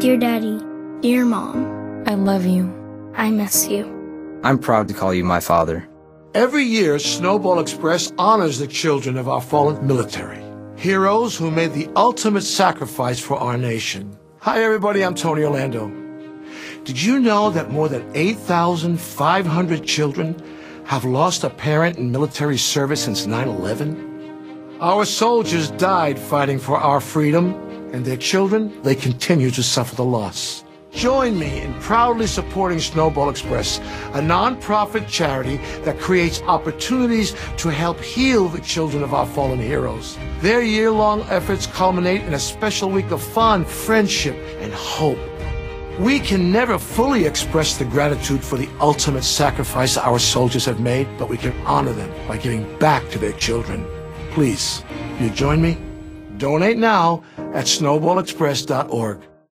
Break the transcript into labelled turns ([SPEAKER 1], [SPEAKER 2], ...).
[SPEAKER 1] Dear Daddy, dear Mom,
[SPEAKER 2] I love you.
[SPEAKER 1] I miss you.
[SPEAKER 3] I'm proud to call you my father.
[SPEAKER 4] Every year, Snowball Express honors the children of our fallen military. Heroes who made the ultimate sacrifice for our nation. Hi everybody, I'm Tony Orlando. Did you know that more than 8,500 children have lost a parent in military service since 9/11? Our soldiers died fighting for our freedom, and their children, they continue to suffer the loss. Join me in proudly supporting Snowball Express, a non-profit charity that creates opportunities to help heal the children of our fallen heroes. Their year-long efforts culminate in a special week of fun, friendship, and hope. We can never fully express the gratitude for the ultimate sacrifice our soldiers have made, but we can honor them by giving back to their children. Please, will you join me? Donate now at snowballexpress.org.